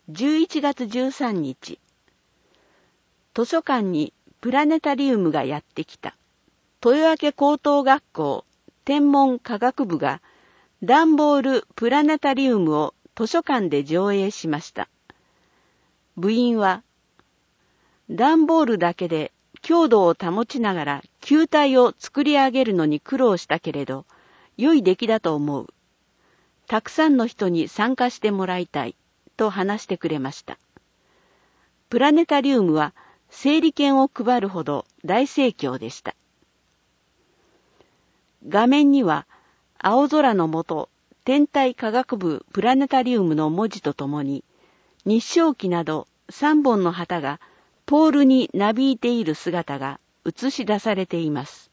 11月13日、図書館にプラネタリウムがやってきた。豊明高等学校天文科学部がダンボールプラネタリウムを図書館で上映しました。部員は、ダンボールだけで強度を保ちながら球体を作り上げるのに苦労したけれど、良い出来だと思う。たくさんの人に参加してもらいたい、と話してくれました。プラネタリウムは整理券を配るほど大盛況でした。画面には青空の下、天体科学部プラネタリウムの文字とともに、日章旗など3本の旗がポールになびいている姿が映し出されています。